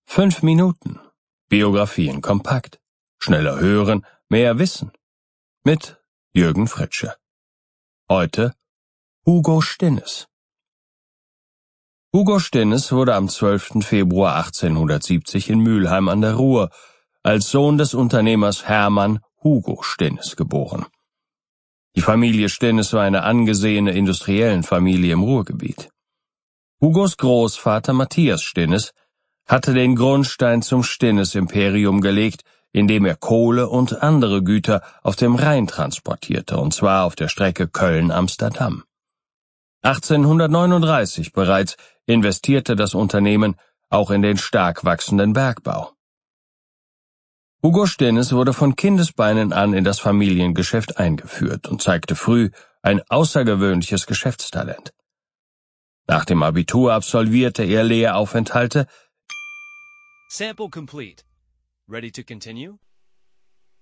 5 Minuten. Biografien kompakt. Schneller hören, mehr wissen. Mit Jürgen Fritsche. Heute Hugo Stinnes. Hugo Stinnes wurde am 12. Februar 1870 in Mülheim an der Ruhr als Sohn des Unternehmers Hermann Hugo Stinnes geboren. Die Familie Stinnes war eine angesehene Industriellenfamilie im Ruhrgebiet. Hugos Großvater Matthias Stinnes hatte den Grundstein zum Stinnes-Imperium gelegt, indem er Kohle und andere Güter auf dem Rhein transportierte, und zwar auf der Strecke Köln-Amsterdam. 1839 bereits investierte das Unternehmen auch in den stark wachsenden Bergbau. Hugo Stinnes wurde von Kindesbeinen an in das Familiengeschäft eingeführt und zeigte früh ein außergewöhnliches Geschäftstalent. Nach dem Abitur absolvierte er Lehraufenthalte Sample complete. Ready to continue?